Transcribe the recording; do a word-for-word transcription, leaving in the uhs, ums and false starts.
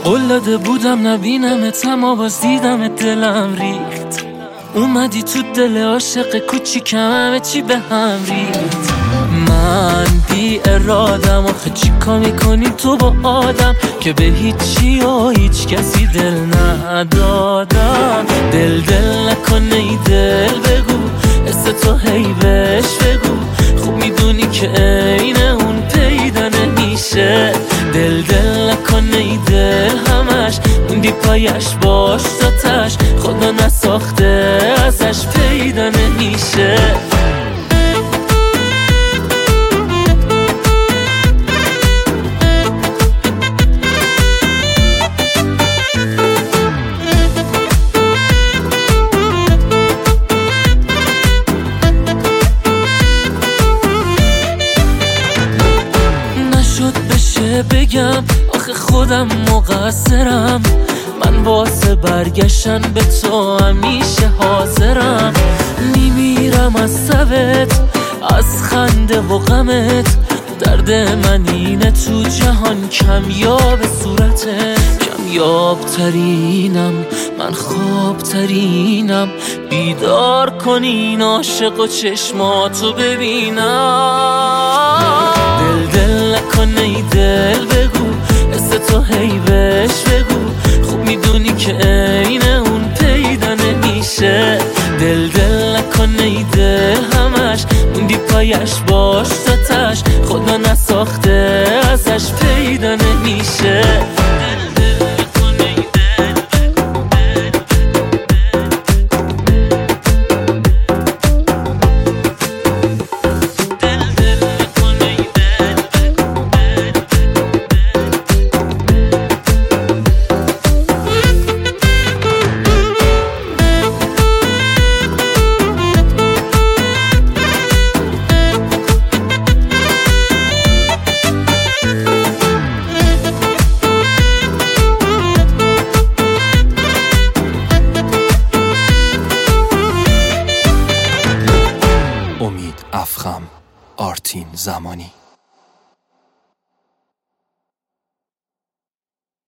قول داده بودم نبینمت اما باز دیدمت دلم ریخت. اومدی تو دل عاشق کوچیکم همه چی به هم ریخت. من بی ارادم آخه چیکار میکنی تو با آدم که به هیچی و هیچ کسی دل ندادم. دل دل نکنه ای دل بگو اسم تو هی بهش بگو، خوب میدونی که عین اون پیدا نمیشه. دل دل نکنه ای دل همش موندی پایش باش تاتش، خدا نساخته ازش پیدا نمیشه. بگم آخه خودم مقصرم، من واسه برگشتن به تو همیشه حاضرم. میمیرم از سبت از خنده و غمت، درد من اینه تو جهان کمیاب صورته. کمیاب ترینم من، خواب ترینم، بیدار کنین عاشق و چشماتو ببینم. دل دل نکنه ای دل بگو اسم تو هی بهش بگو، خوب میدونی که عین اون پیدا نمیشه. دل دل نکنه ای دل همش موندی پایش باش تاتش، خدا نساخته ازش پیدا نمیشه. امید افخم، آرتین زمانی.